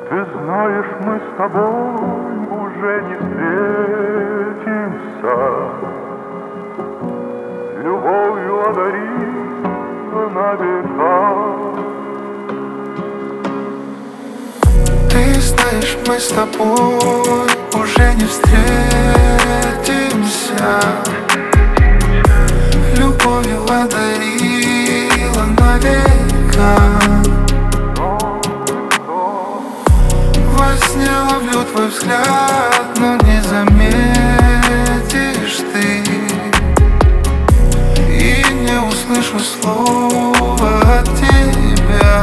Ты знаешь, мы с тобой уже не встретимся. Любовью одарила на века. Ты знаешь, мы с тобой уже не встретимся. Любовью одарила на века. Во сне ловлю твой взгляд, но не заметишь ты. И не услышу слова от тебя.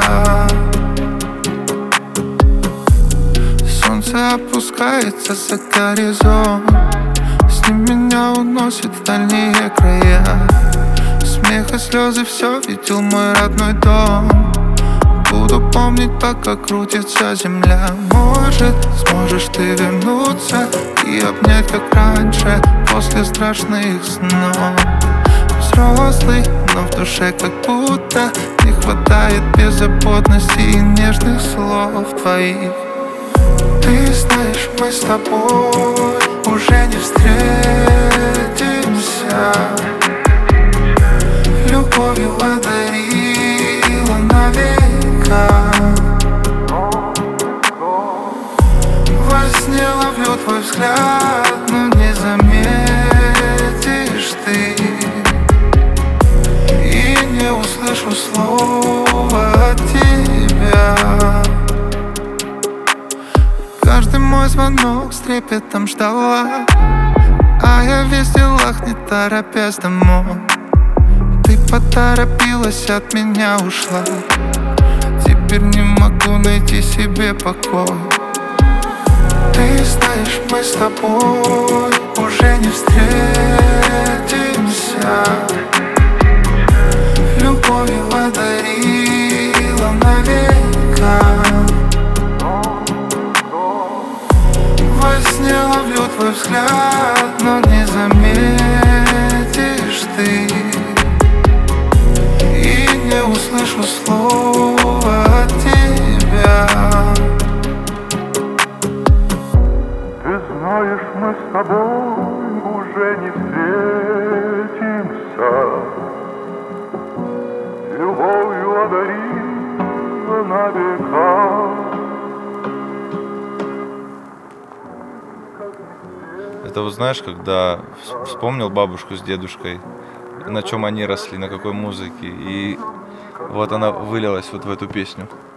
Солнце опускается за горизонт, с ним меня уносит в дальние края. Смех и слезы, все видел мой родной дом. Буду помнить, пока крутится земля. Может, сможешь ты вернуться и обнять, как раньше, после страшных снов. Взрослый, но в душе как будто не хватает беззаботности и нежных слов твоих. Ты знаешь, мы с тобой уже не встретимся. Любовью одарила на века. Во сне ловлю твой взгляд, но не заметишь ты. И не услышу слова от тебя. Каждый мой звонок с трепетом ждала, а я весь в делах, не торопясь домой. Ты поторопилась, от меня ушла. Теперь не могу найти себе покой. Ты знаешь, мы с тобой уже не встретимся. Любовью одарила на века. Во сне ловлю твой взгляд, но не заметишь ты. И не услышу слова от тебя. Ты знаешь, мы с тобой уже не встретимся. Любовью одарила на века. Это вот знаешь, когда вспомнил бабушку с дедушкой, на чем они росли, на какой музыке, и вот она вылилась вот в эту песню.